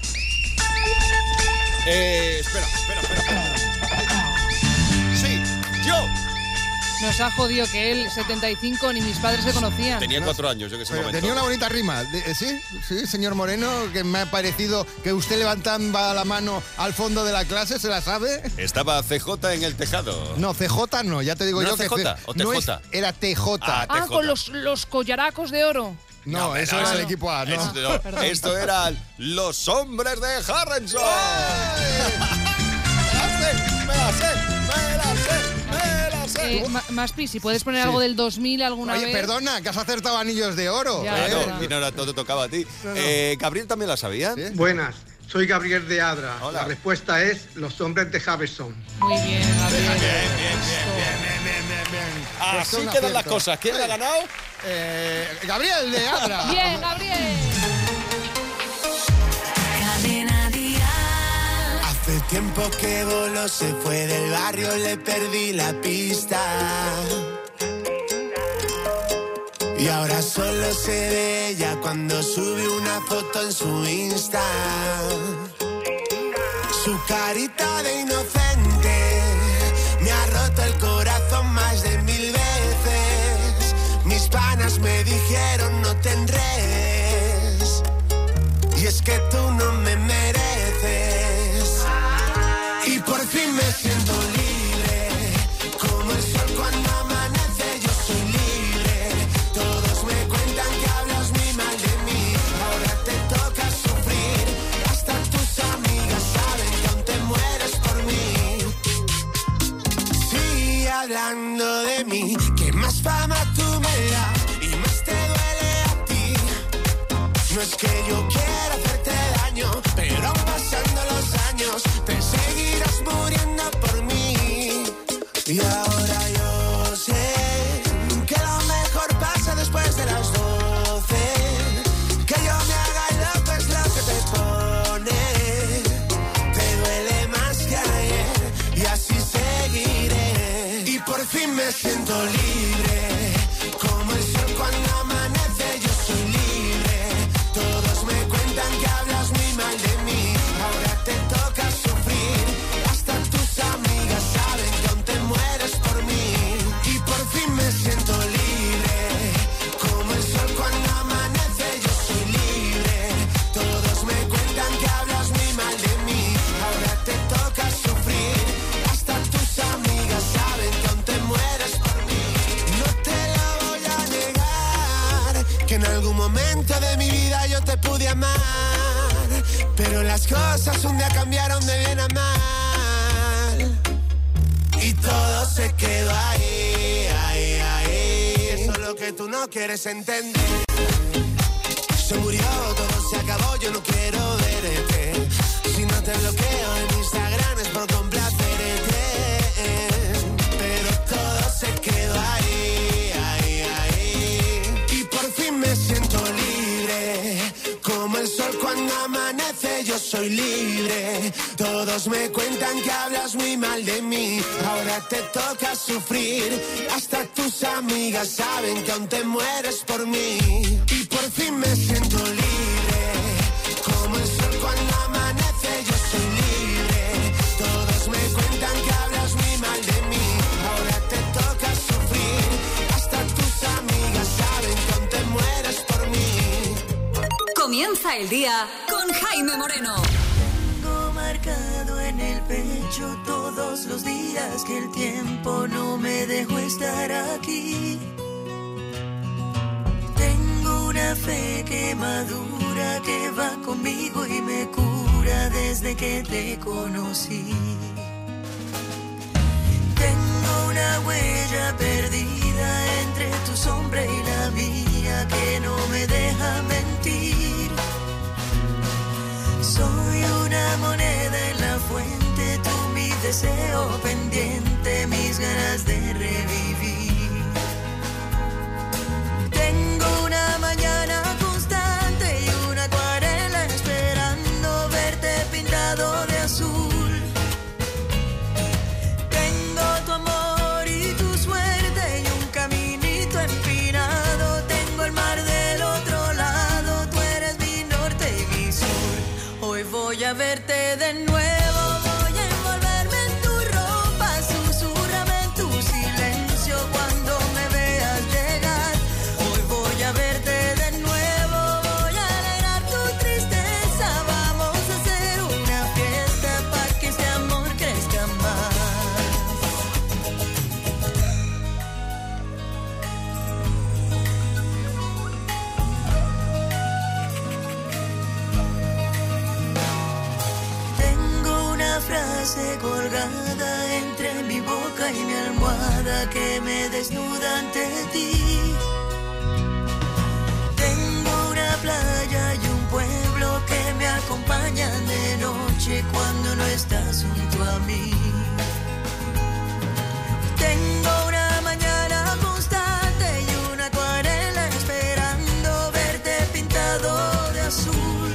Eh, espera, espera, espera. espera. Sí, yo. Nos ha jodido que él, setenta y cinco, ni mis padres se conocían. Tenía cuatro años, yo que sé. Pero tenía una bonita rima. De- ¿Sí? Sí, señor Moreno, que me ha parecido que usted levantaba la mano al fondo de la clase, ¿se la sabe? Estaba C J en el tejado. No, C J no, ya te digo ¿No yo C que... J o T J? no es- era T J. Ah, con los, los collaracos de oro. No, No, eso no, era no. el equipo A, ¿no? Esto, no, Perdón. esto eran los hombres de Harrenson. ¡Me la sé! ¡Me la sé! ¡Me la sé! ¡Me la sé! Eh, Ma- Maspi, si puedes poner Sí. algo del dos mil alguna Oye, vez. perdona, que has acertado anillos de oro. Ya, ¿eh? Claro, y no era todo tocaba a ti. Eh, Gabriel también la sabía. Buenas, soy Gabriel de Adra. Hola. La respuesta es los hombres de Harrison. Muy bien, Gabriel. Pues Así un quedan las acierto. cosas. ¿Quién la ha ganado? Eh, Gabriel de Adra. Bien, Gabriel. Cadena Dial. Hace tiempo que voló, se fue del barrio, le perdí la pista. Y ahora solo sé de ella cuando sube una foto en su Insta. Su carita de inocente me ha roto el corazón más de mil veces. Mis panas me dijeron no te enredes, y es que tú no me mereces. Y por fin me siento libre, como el sol cuando amanece. Yo soy libre. Todos me cuentan que hablas muy mal de mí. Ahora te toca sufrir. Hasta tus amigas saben que aún te mueres por mí. Sigue hablando de mí, que más fama tú me das y más te duele a ti. No es que yo quiera hacerte daño, pero aún pasando los años te seguirás muriendo por mí. Y ahora yo sé que lo mejor pasa después de las doce. Que yo me haga loco es lo que te pone. Te duele más que ayer y así seguiré. Y por fin me siento libre, como el sol cuando amanece. Yo soy libre. Todos me cuentan que hablas muy mal de mí. Ahora te toca sufrir. Hasta tus amigas saben que aún te mueres por mí. Y por fin me siento libre, como el sol cuando amanece. Yo soy libre. Todos me cuentan que hablas muy mal de mí. Ahora te toca sufrir. Hasta tus amigas saben que aún te mueres por mí. No te lo voy a negar, que en algún momento de mi vida yo te pude amar, pero las cosas un día cambiaron de bien a mal. Y todo se quedó ahí, ahí, ahí. Eso es lo que tú no quieres entender. Se murió, todo se acabó, yo no quiero verte. Si no te bloqueo en Instagram es por complacerte. Pero todo se quedó ahí, ahí, ahí. Y por fin me siento libre, como el sol cuando amanece. Yo soy libre. Todos me cuentan que hablas muy mal de mí. Ahora te toca sufrir. Hasta tus amigas saben que aún te mueres por mí. Y por fin me siento libre, como el sol cuando amanece. Yo soy libre. Todos me cuentan que hablas muy mal de mí. Ahora te toca sufrir. Hasta tus amigas saben que aún te mueres por mí. Comienza el día con Jaime Moreno. Tengo marcado en el pecho todos los días que el tiempo no me dejó estar aquí. Tengo una fe que madura, que va conmigo y me cura desde que te conocí. Tengo una huella perdida vida entre tu sombra y la mía que no me deja mentir. Soy una moneda en la fuente, tú mi deseo pendiente, mis ganas de revivir. Tengo una mañana constante y una acuarela esperando verte pintado de azul. Tengo tu amor y tu suerte y un caminito empinado. Tengo el mar del otro lado, tú eres mi norte y mi sur. Hoy voy a verte de nuevo, voy a envolverme en tu ropa, susurrame en tu silencio cuando me veas llegar. Hoy voy a verte de nuevo, voy a alegrar tu tristeza. Vamos a hacer una fiesta para que este amor crezca más. Tengo una frase colgada entre mi boca y mi almohada que me desnuda ante ti. Tengo una playa y un pueblo que me acompañan de noche cuando no estás junto a mí. Tengo una mañana constante y una acuarela esperando verte pintado de azul.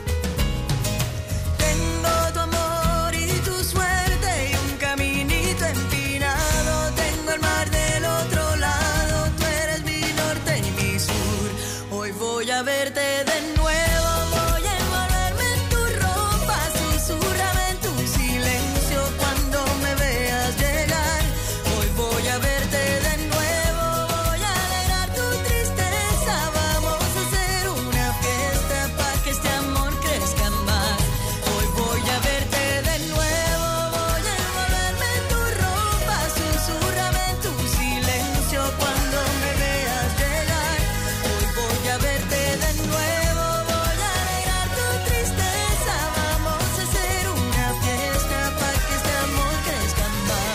Tengo tu amor y tu suerte y un caminito empinado. Tengo el mar del otro lado, tú eres mi norte y mi sur. Hoy voy a verte de nuevo, voy a envolverme en tu ropa, susurrame en tu silencio cuando me veas llegar. Hoy voy a verte de nuevo, voy a alegrar tu tristeza. Vamos a hacer una fiesta para que este amor crezca más. Hoy voy a verte de nuevo, voy a envolverme en tu ropa, susurrame en tu silencio cuando me veas llegar. Hoy voy a verte de nuevo, voy a alegrar tu tristeza. Vamos a hacer una fiesta para que este amor crezca más.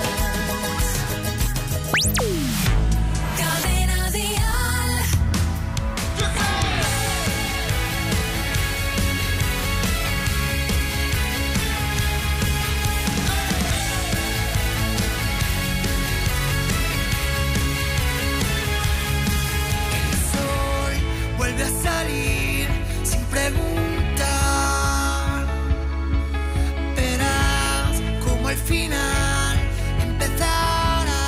Cadena Dial. El sol vuelve a salir sin preguntar. Verás como al final empezará.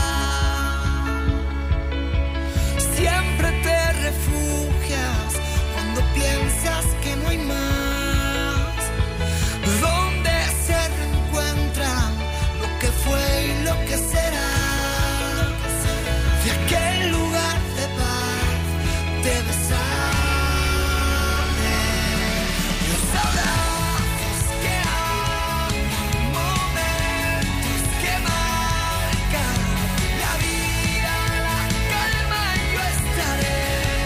Siempre te refugias cuando piensas que no hay más. Donde se reencuentran lo que fue y lo que será. De aquel lugar de paz debes saber. Los abrazos que hay, momentos que marcan la vida, la calma, yo estaré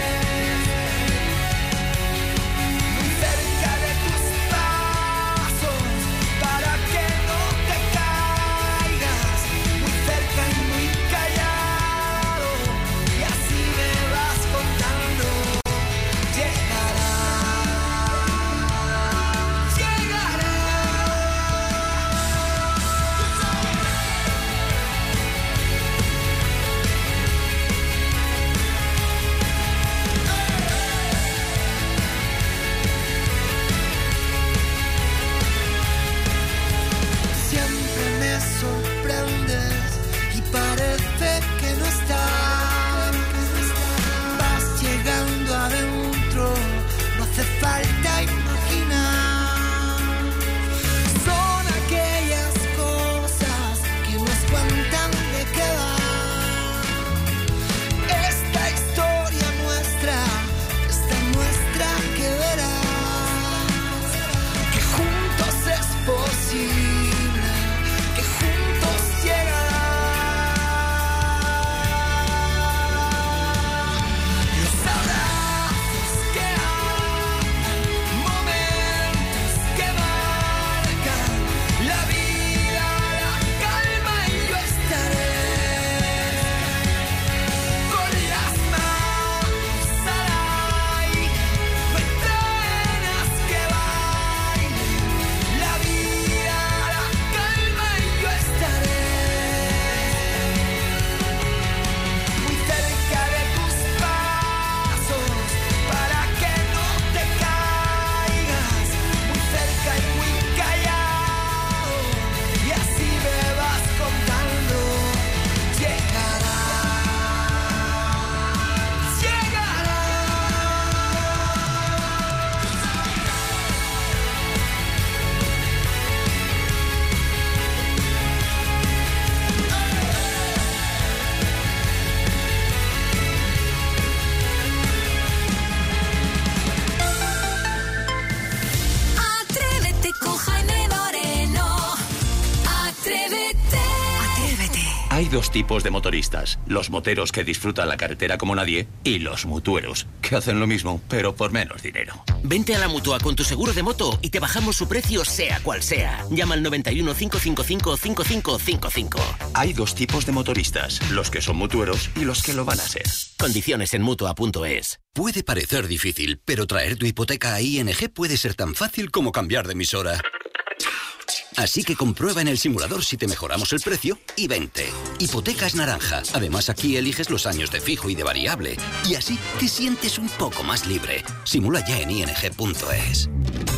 muy cerca de tus pasos para que no te caigas, muy cerca y muy callado, y así me vas contando. Hay dos tipos de motoristas. Los moteros que disfrutan la carretera como nadie y los mutueros, que hacen lo mismo, pero por menos dinero. Vente a la Mutua con tu seguro de moto y te bajamos su precio sea cual sea. Llama al noventa y uno, cinco cinco cinco, cinco cinco cinco cinco. Hay dos tipos de motoristas, los que son mutueros y los que lo van a ser. Condiciones en Mutua punto es. Puede parecer difícil, pero traer tu hipoteca a I N G puede ser tan fácil como cambiar de emisora. Así que comprueba en el simulador si te mejoramos el precio y vente. Hipotecas Naranja. Además, aquí eliges los años de fijo y de variable. Y así te sientes un poco más libre. Simula ya en I N G punto es.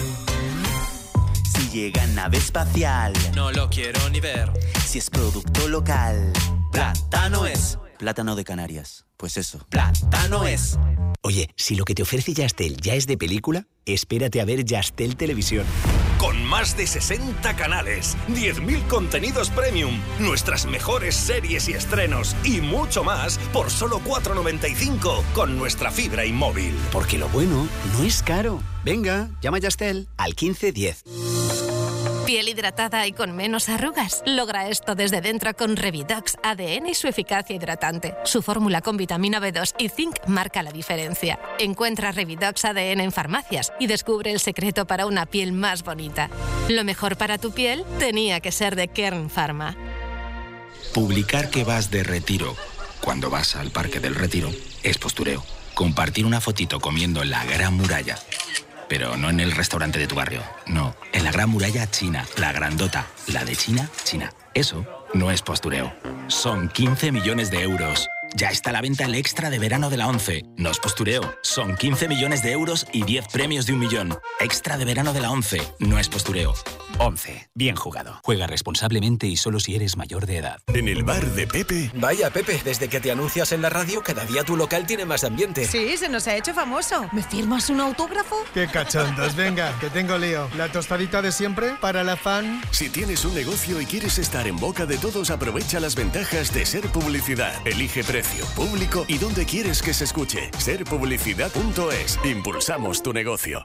Si llega nave espacial, no lo quiero ni ver. Si es producto local, Plátano es. Plátano de Canarias. Pues eso, Plátano es. Oye, si lo que te ofrece Yastel ya es de película, espérate a ver Yastel Televisión. Con más de sesenta canales, diez mil contenidos premium, nuestras mejores series y estrenos y mucho más por solo cuatro noventa y cinco con nuestra fibra inmóvil. Porque lo bueno no es caro. Venga, llama a Yastel al quince diez. ¿Piel hidratada y con menos arrugas? Logra esto desde dentro con Revidox A D N y su eficacia hidratante. Su fórmula con vitamina B dos y zinc marca la diferencia. Encuentra Revidox A D N en farmacias y descubre el secreto para una piel más bonita. Lo mejor para tu piel tenía que ser de Kern Pharma. Publicar que vas de retiro cuando vas al Parque del Retiro es postureo. Compartir una fotito comiendo en la Gran Muralla, pero no en el restaurante de tu barrio, no, en la Gran Muralla China, la grandota, la de China, China. Eso no es postureo. Son quince millones de euros. Ya está a la venta el extra de verano de la ONCE. No es postureo. Son quince millones de euros y diez premios de un millón. Extra de verano de la ONCE. No es postureo. ONCE. Bien jugado. Juega responsablemente y solo si eres mayor de edad. En el bar de Pepe. Vaya, Pepe, desde que te anuncias en la radio, cada día tu local tiene más ambiente. Sí, se nos ha hecho famoso. ¿Me firmas un autógrafo? Qué cachondos, venga, que tengo lío. La tostadita de siempre para la fan. Si tienes un negocio y quieres estar en boca de todos, aprovecha las ventajas de Ser Publicidad. Elige precio, público y dónde quieres que se escuche. ser publicidad punto es. Impulsamos tu negocio.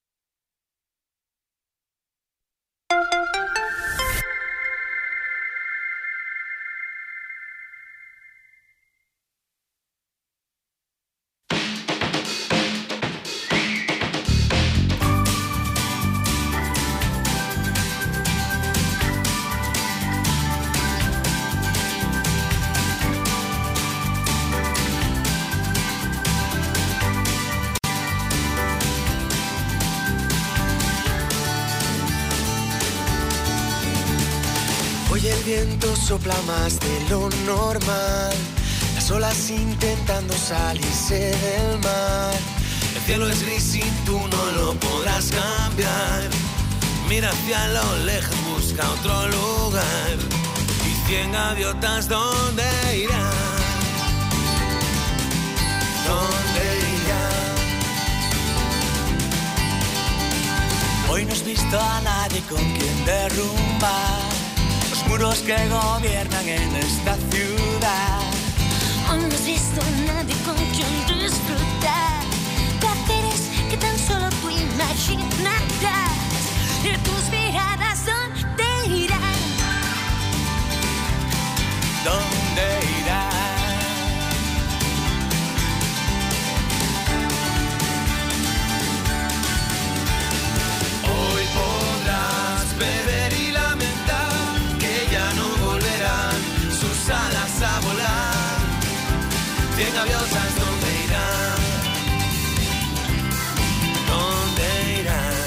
Sopla más de lo normal, las olas intentando salirse del mar. El cielo es gris y tú no lo podrás cambiar. Mira hacia lo lejos, busca otro lugar. Y cien gaviotas, ¿dónde irán? ¿Dónde irán? Hoy no has visto a nadie con quien derrumbar los muros que gobiernan en esta ciudad. Hoy no has visto a nadie con quien disfrutar placeres que tan solo tú imaginarás. Y tus miradas, ¿dónde irán? ¿Dónde irán? Hoy podrás beber y alas a volar, cien gaviotas, ¿dónde irán? ¿Dónde irán?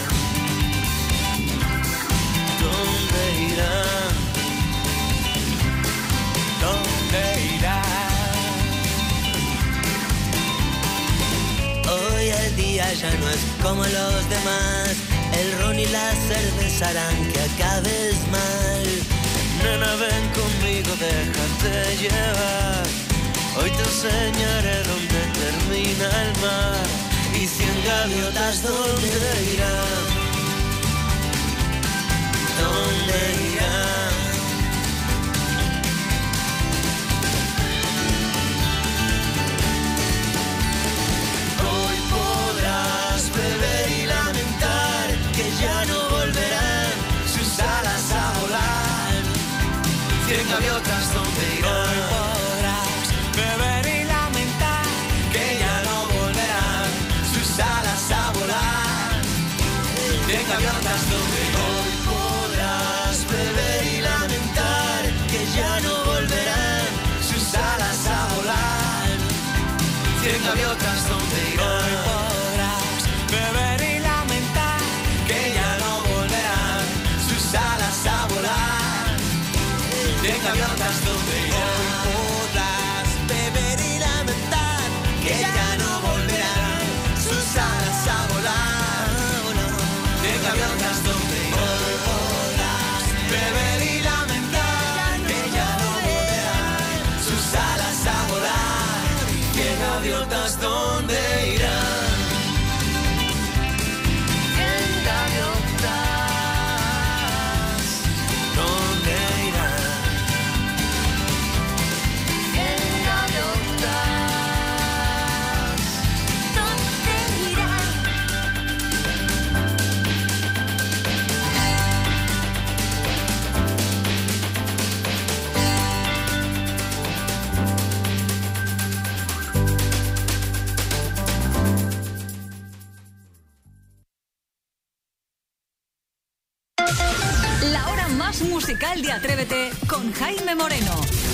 ¿Dónde irán? ¿Dónde irán? Hoy el día ya no es como los demás, el ron y la cerveza harán que acabes mal. Nena, ven conmigo, déjate llevar. Hoy te enseñaré dónde termina el mar. Y cien gaviotas, ¿dónde irán? ¿Dónde irán? Hoy podrás beber y lamentar que ya no volverán sus alas a volar. Cien gaviotas, ¿dónde irán? gaviotas donde hoy podrás beber y lamentar que ya no volverán sus alas a volar. Cien gaviotas donde irán. Hoy podrás beber y lamentar que ya no volverán sus alas a volar. Cien gaviotas donde irán. Hoy podrás beber y lamentar que ya no volverán sus alas a volar. Cien gaviotas donde irán. Hoy podrás beber y lamentar que ya no volverán sus alas a volar. Cien gaviotas donde irán. Cien gaviotas donde irán. Cien gaviotas donde irán. La hora más musical de Atrévete con Jaime Moreno.